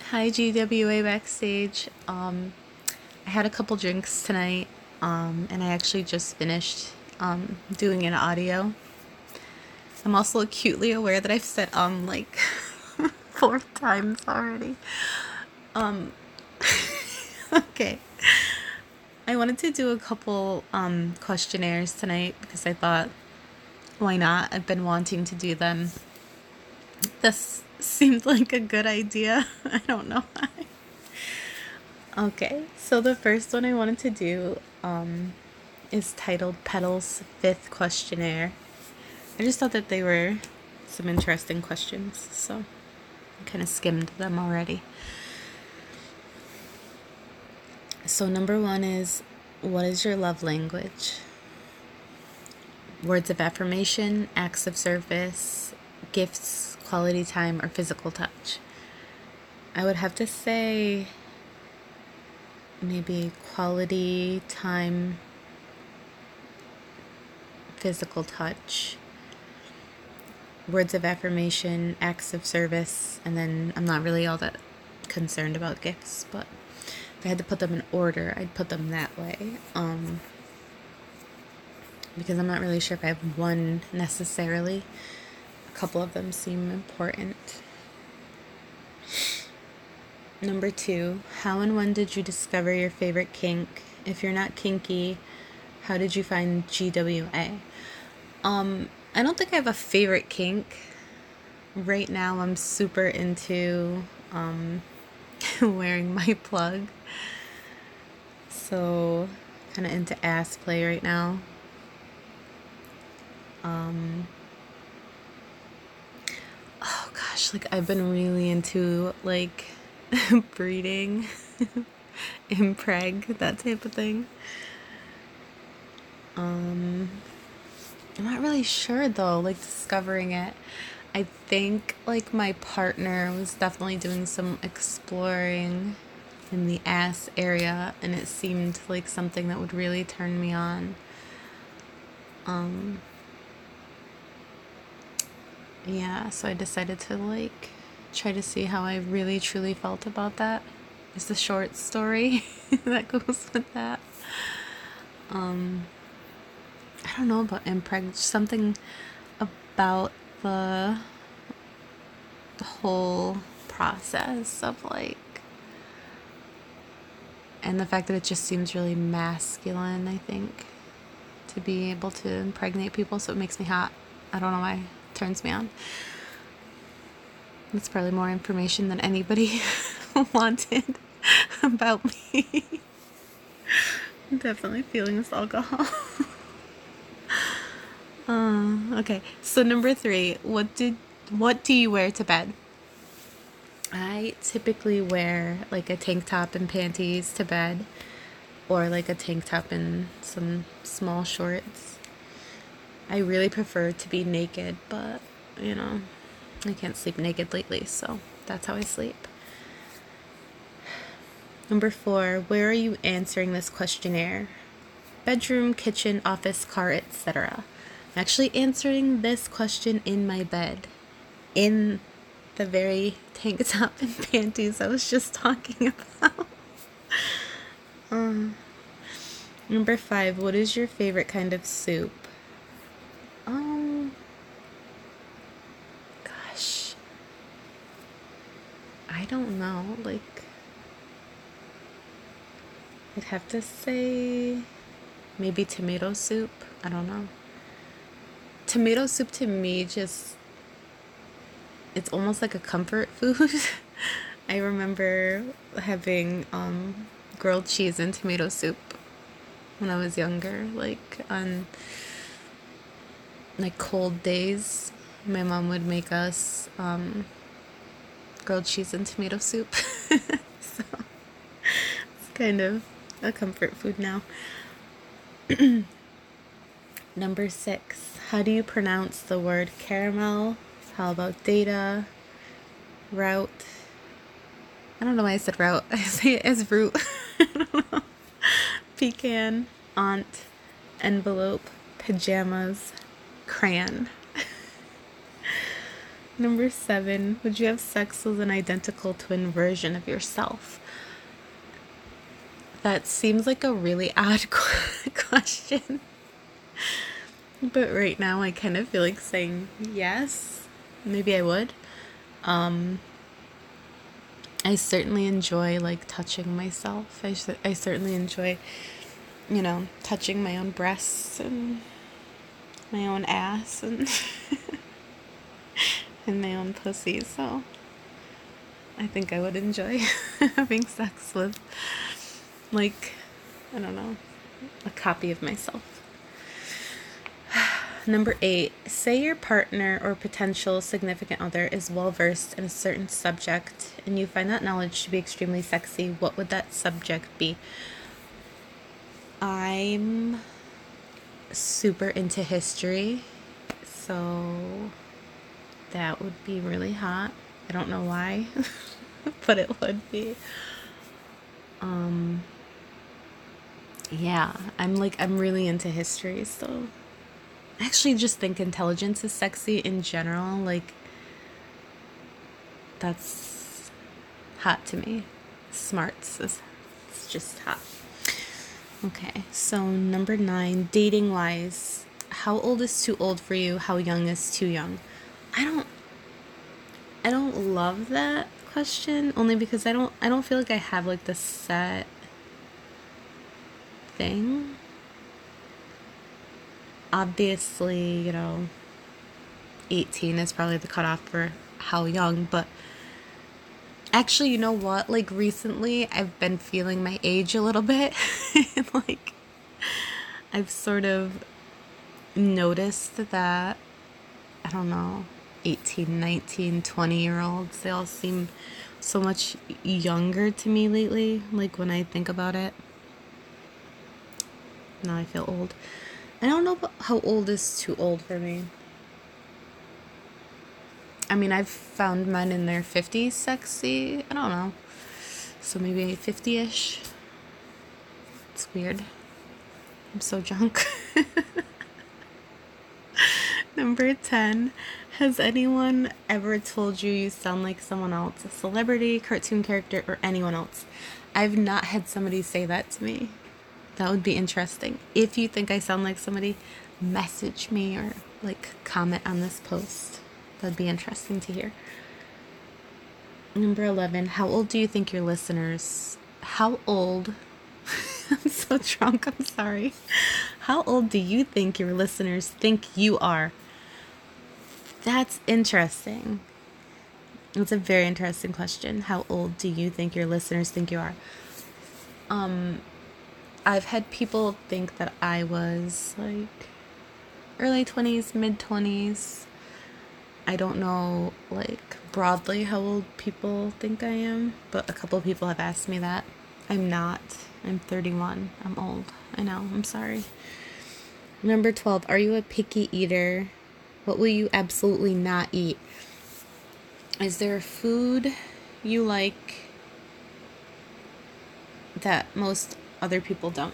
Hi, GWA Backstage. I had a couple drinks tonight, and I actually just finished doing an audio. I'm also acutely aware that I've said like 4 times already. Okay. I wanted to do a couple questionnaires tonight because I thought, why not? I've been wanting to do them. This seemed like a good idea. I don't know why. Okay, so the first one I wanted to do is titled Petal's Fifth Questionnaire. I just thought that they were some interesting questions, so I kind of skimmed them already. So, number one is, what is your love language? Words of affirmation, acts of service, gifts, quality time, or physical touch? I would have to say maybe quality time, physical touch, words of affirmation, acts of service, and then I'm not really all that concerned about gifts, but if I had to put them in order, I'd put them that way. Because I'm not really sure if I have one necessarily. A couple of them seem important. Number two, how and when did you discover your favorite kink? If you're not kinky, how did you find GWA? I don't think I have a favorite kink. Right now, I'm super into wearing my plug. So, kind of into ass play right now. Oh gosh, like I've been really into like breeding, impreg, that type of thing. I'm not really sure though, like discovering it. I think like my partner was definitely doing some exploring in the ass area, and it seemed like something that would really turn me on. Yeah, so I decided to like try to see how I really truly felt about that. Is the short story that goes with that. I don't know about impreg, something about the whole process of like, and the fact that it just seems really masculine, I think, to be able to impregnate people, so it makes me hot. I don't know why. It turns me on. It's probably more information than anybody wanted about me. I'm definitely feeling this alcohol. Okay, so number three, what do you wear to bed? I typically wear like a tank top and panties to bed, or like a tank top and some small shorts. I really prefer to be naked, but you know, I can't sleep naked lately, so that's how I sleep. Number four, where are you answering this questionnaire? Bedroom, kitchen, office, car, etc. I'm actually answering this question in my bed, in the very tank top and panties I was just talking about. Number five, what is your favorite kind of soup? Gosh, I don't know. Like, I'd have to say maybe tomato soup. I don't know. Tomato soup to me just, it's almost like a comfort food. I remember having grilled cheese and tomato soup when I was younger, like on like cold days. My mom would make us grilled cheese and tomato soup. So it's kind of a comfort food now. Number six, how do you pronounce the word caramel? How about data? Route? I don't know why I said route. I say it as root. Pecan, aunt, envelope, pajamas, crayon. Number 7, would you have sex with an identical twin version of yourself? That seems like a really odd question. But right now, I kind of feel like saying yes. Maybe I would. I certainly enjoy like touching myself. I certainly enjoy, touching my own breasts and my own ass and and my own pussy. So I think I would enjoy having sex with, like, I don't know, a copy of myself. Number 8, say your partner or potential significant other is well versed in a certain subject and you find that knowledge to be extremely sexy. What would that subject be? I'm super into history, so that would be really hot. I don't know why, but it would be. Yeah, I'm really into history, so I actually just think intelligence is sexy in general. Like, that's hot to me. Smarts is it's just hot. Okay, so number 9, dating wise, how old is too old for you? How young is too young? I don't I don't love that question only because I don't feel like I have like the set thing. Obviously, 18 is probably the cutoff for how young, but actually, you know what? Like recently, I've been feeling my age a little bit. Like, I've sort of noticed that, I don't know, 18, 19, 20-year olds, they all seem so much younger to me lately. Like, when I think about it, now I feel old. I don't know how old is too old for me. I mean, I've found men in their 50s sexy. I don't know. So maybe 50-ish. It's weird. I'm so drunk. Number 10. Has anyone ever told you you sound like someone else? A celebrity, cartoon character, or anyone else? I've not had somebody say that to me. That would be interesting. If you think I sound like somebody, message me or like comment on this post. That'd be interesting to hear. Number 11. How old do you think your listeners? How old? I'm so drunk. I'm sorry. How old do you think your listeners think you are? That's interesting. It's a very interesting question. How old do you think your listeners think you are? I've had people think that I was like early 20s, mid 20s. I don't know, like, broadly how old people think I am, but a couple of people have asked me that. I'm not. I'm 31. I'm old. I know. I'm sorry. Number 12. Are you a picky eater? What will you absolutely not eat? Is there a food you like that most other people don't?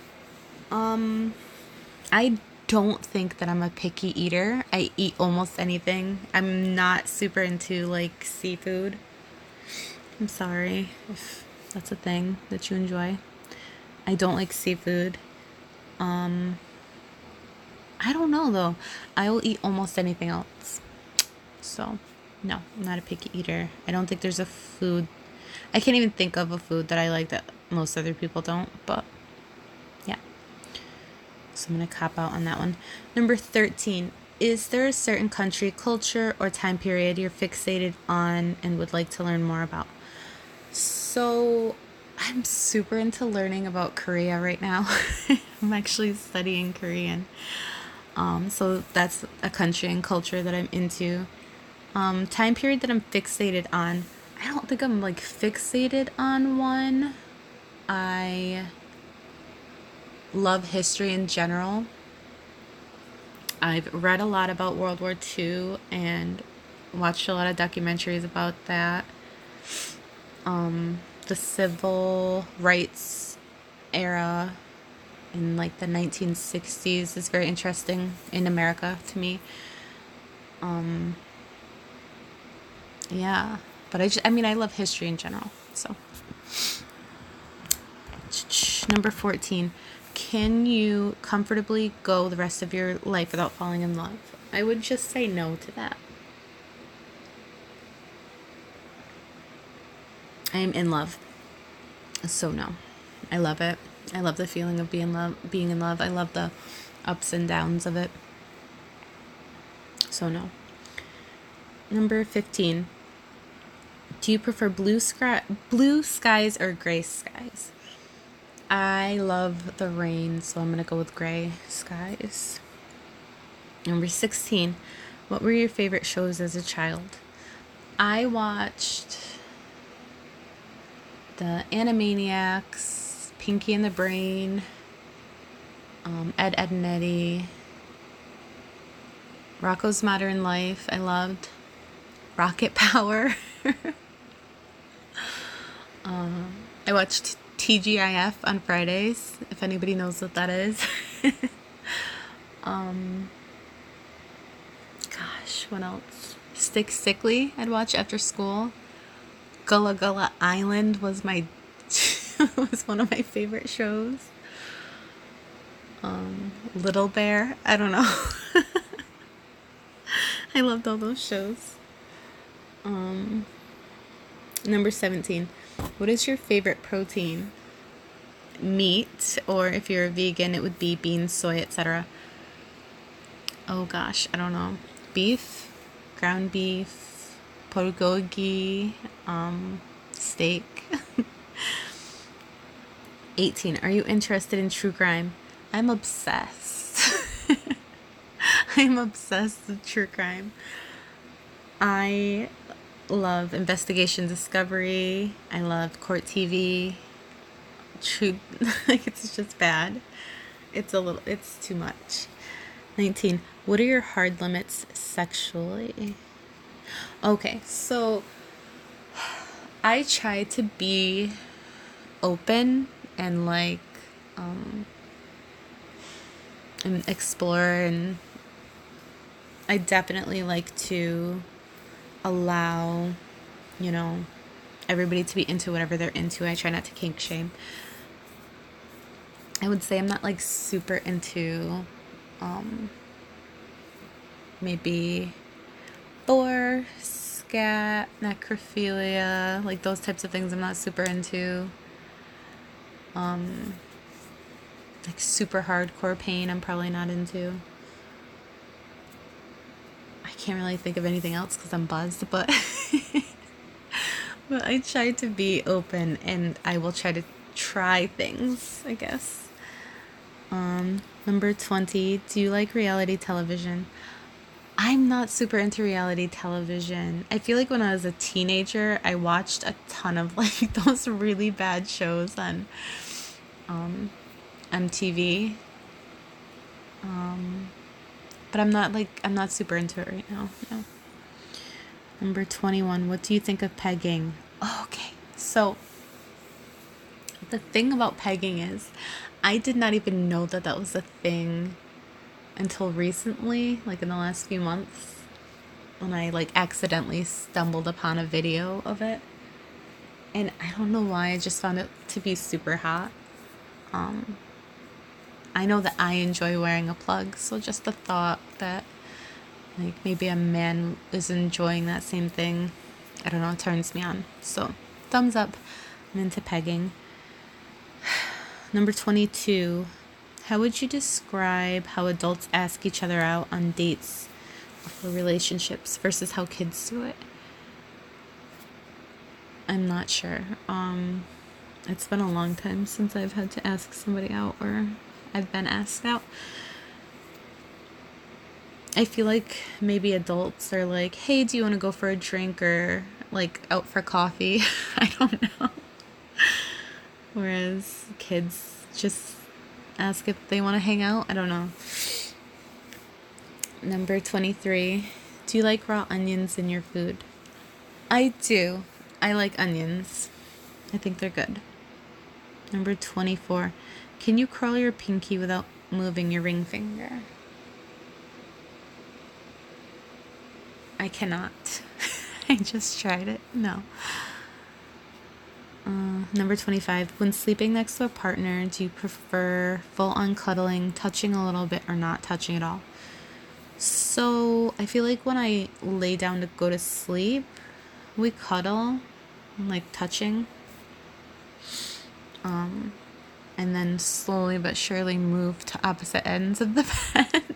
I don't think that I'm a picky eater. I eat almost anything. I'm not super into like seafood. I'm sorry if that's a thing that you enjoy. I don't like seafood. I don't know though. I will eat almost anything else. So, no, I'm not a picky eater. I don't think there's a food. I can't even think of a food that I like that most other people don't, but yeah. So I'm going to cop out on that one. Number 13. Is there a certain country, culture, or time period you're fixated on and would like to learn more about? So I'm super into learning about Korea right now. I'm actually studying Korean. So that's a country and culture that I'm into. Time period that I'm fixated on. I don't think I'm like fixated on one. I love history in general. I've read a lot about World War II and watched a lot of documentaries about that. The civil rights era in like the 1960s is very interesting in America to me. Yeah. But I mean, I love history in general. So, number 14. Can you comfortably go the rest of your life without falling in love? I would just say no to that. I am in love. So no. I love it. I love the feeling of being in love. I love the ups and downs of it. So no. Number 15. Do you prefer blue skies or gray skies? I love the rain, so I'm going to go with gray skies. Number 16. What were your favorite shows as a child? I watched the Animaniacs, Pinky and the Brain, Ed, Ed and Eddie, Rocko's Modern Life. I loved Rocket Power. I watched TGIF on Fridays, if anybody knows what that is. Gosh, what else? Stick Stickly, I'd watch after school. Gullah Gullah Island was my was one of my favorite shows. Little Bear, I don't know. I loved all those shows. Number 17. What is your favorite protein? Meat, or if you're a vegan, it would be beans, soy, etc. Oh gosh, I don't know. Beef, ground beef, bulgogi, steak. 18. Are you interested in true crime? I'm obsessed. I'm obsessed with true crime. I love Investigation Discovery. I love Court TV. True, like it's just bad. It's too much. 19. What are your hard limits sexually? Okay, so I try to be open and and explore, and I definitely like to allow, everybody to be into whatever they're into. I try not to kink shame. I would say I'm not super into maybe Thor, scat, necrophilia, those types of things I'm not super into. Super hardcore pain I'm probably not into. I can't really think of anything else because I'm buzzed, but but I try to be open, and I will try to try things, I guess. Number 20, do you like reality television? I'm not super into reality television. I feel like when I was a teenager, I watched a ton of those really bad shows on MTV. But I'm not super into it right now. No. Number 21, what do you think of pegging? Oh, okay. So the thing about pegging is I did not even know that was a thing until recently, in the last few months, when I accidentally stumbled upon a video of it. And I don't know why, I just found it to be super hot. I know that I enjoy wearing a plug, so just the thought that maybe a man is enjoying that same thing, I don't know, it turns me on. So thumbs up. I'm into pegging. Number 22. How would you describe how adults ask each other out on dates for relationships versus how kids do it? I'm not sure. It's been a long time since I've had to ask somebody out, or I've been asked out. I feel like maybe adults are like, hey, do you want to go for a drink, or out for coffee? I don't know. Whereas kids just ask if they want to hang out. I don't know. Number 23. Do you like raw onions in your food? I do. I like onions. I think they're good. Number 24. Can you curl your pinky without moving your ring finger? I cannot. I just tried it. No. Number 25. When sleeping next to a partner, do you prefer full on cuddling, touching a little bit, or not touching at all? So I feel like when I lay down to go to sleep, we cuddle, like touching, and then slowly but surely move to opposite ends of the bed.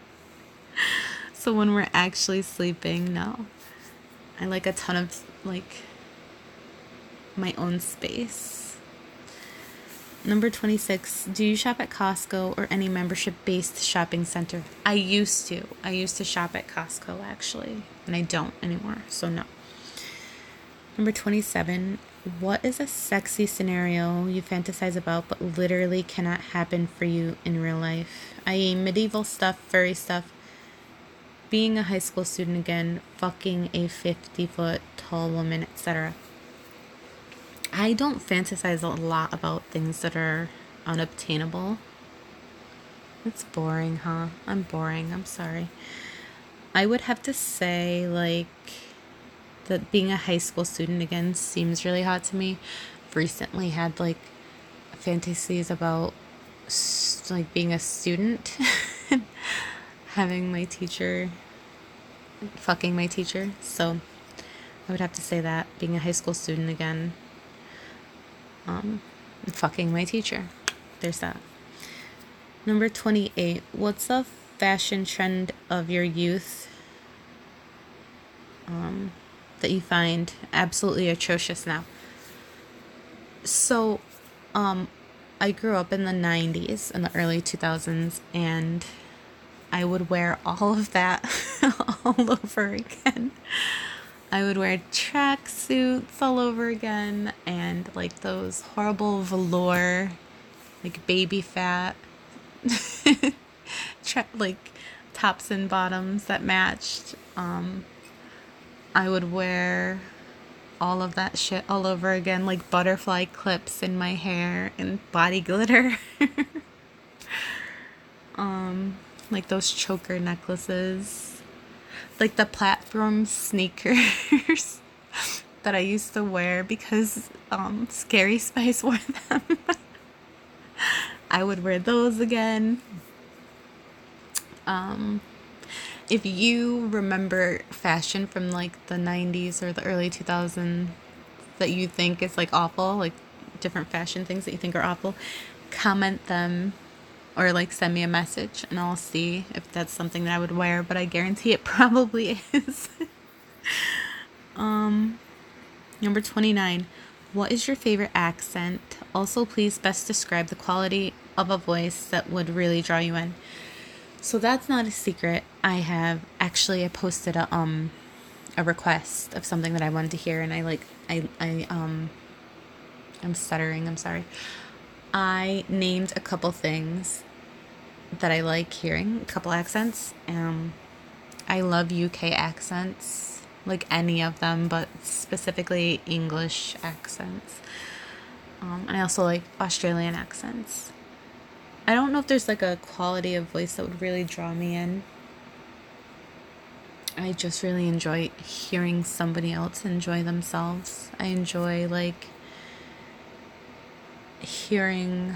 So when we're actually sleeping, no. I like a ton of like my own space. Number 26. Do you shop at Costco or any membership-based shopping center? I used to. I used to shop at Costco, actually. And I don't anymore, so no. Number 27. What is a sexy scenario you fantasize about but literally cannot happen for you in real life? I.e. medieval stuff, furry stuff, being a high school student again, fucking a 50-foot tall woman, etc. I don't fantasize a lot about things that are unobtainable. It's boring, huh? I'm boring. I'm sorry. I would have to say, like, that being a high school student again seems really hot to me. I've recently had, like, fantasies about, like, being a student. Having my teacher, fucking my teacher. So I would have to say that, being a high school student again. Fucking my teacher. There's that. Number 28. What's a fashion trend of your youth that you find absolutely atrocious now? So, I grew up in the 90s and the early 2000s, and I would wear all of that all over again. I would wear track suits all over again, and like those horrible velour, like baby fat, like tops and bottoms that matched. I would wear all of that shit all over again, like butterfly clips in my hair and body glitter. Like those choker necklaces, like the platform sneakers that I used to wear because Scary Spice wore them. I would wear those again. If you remember fashion from like the 90s or the early 2000s that you think is like awful, like different fashion things that you think are awful, comment them or like send me a message and I'll see if that's something that I would wear, but I guarantee it probably is. Number 29. What is your favorite accent? Also, please best describe the quality of a voice that would really draw you in. So that's not a secret. I posted a request of something that I wanted to hear, and I'm stuttering, I'm sorry. I named a couple things that I like hearing, a couple accents. I love UK accents, like any of them, but specifically English accents. And I also like Australian accents. I don't know if there's like a quality of voice that would really draw me in. I just really enjoy hearing somebody else enjoy themselves. I enjoy like hearing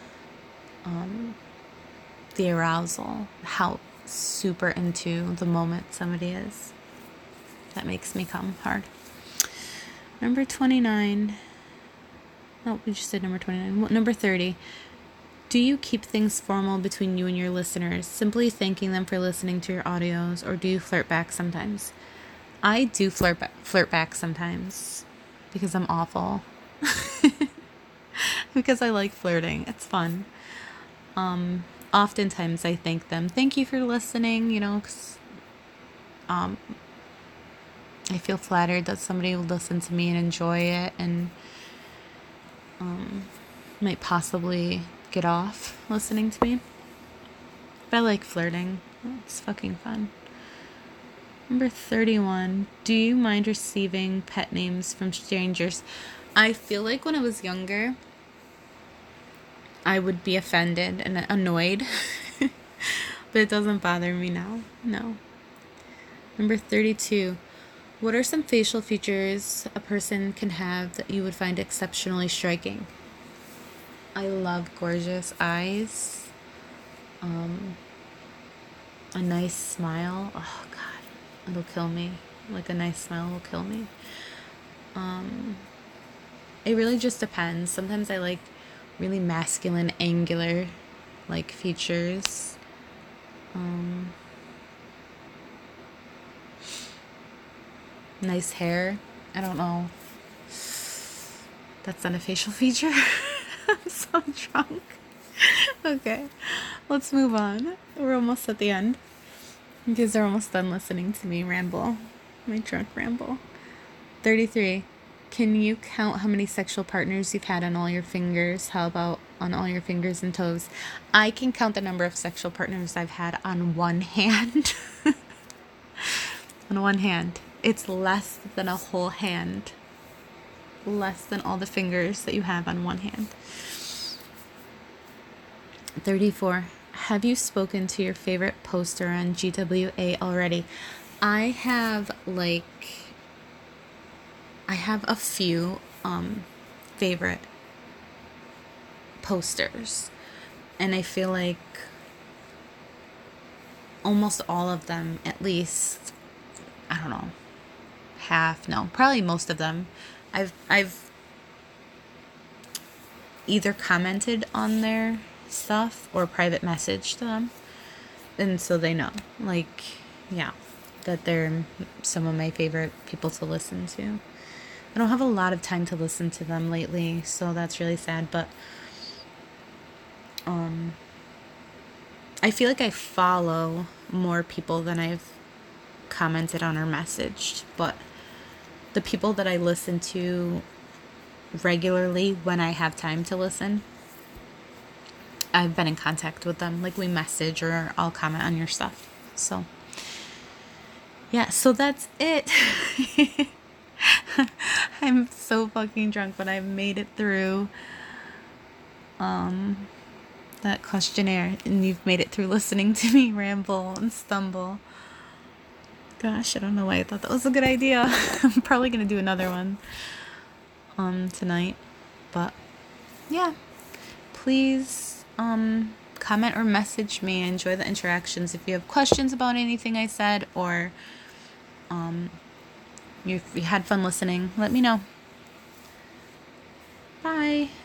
the arousal, how super into the moment somebody is. That makes me come hard. Number 29. Oh, we just said number 29. Number 30. Do you keep things formal between you and your listeners, simply thanking them for listening to your audios, or do you flirt back sometimes? I do flirt back sometimes because I'm awful. Because I like flirting. It's fun. Oftentimes I thank them. Thank you for listening, 'cause I feel flattered that somebody will listen to me and enjoy it and might possibly get off listening to me. But I like flirting. It's fucking fun. Number 31. Do you mind receiving pet names from strangers? I feel like when I was younger, I would be offended and annoyed. But it doesn't bother me now. No. Number 32. What are some facial features a person can have that you would find exceptionally striking? I love gorgeous eyes. A nice smile. Oh God, it'll kill me. Like a nice smile will kill me. It really just depends. Sometimes I like really masculine, angular, like features. Nice hair. I don't know. That's not a facial feature. I'm so drunk. Okay, let's move on. We're almost at the end. You guys are almost done listening to me ramble. My drunk ramble. 33. Can you count how many sexual partners you've had on all your fingers? How about on all your fingers and toes? I can count the number of sexual partners I've had on one hand. On one hand. It's less than a whole hand. Less than all the fingers that you have on one hand. 34. Have you spoken to your favorite poster on GWA already? I have a few favorite posters, and I feel like almost all of them, at least, I don't know, half, no, probably most of them, I've either commented on their stuff or private messaged them, and so they know, like, yeah, that they're some of my favorite people to listen to. I don't have a lot of time to listen to them lately, so that's really sad, but I feel like I follow more people than I've commented on or messaged, but the people that I listen to regularly when I have time to listen, I've been in contact with them. Like, we message or I'll comment on your stuff. So, yeah, so that's it. I'm so fucking drunk, but I've made it through that questionnaire, and you've made it through listening to me ramble and stumble. Gosh, I don't know why I thought that was a good idea. I'm probably gonna do another one tonight, but yeah, please comment or message me. I enjoy the interactions. If you have questions about anything I said, or you had fun listening, let me know. Bye.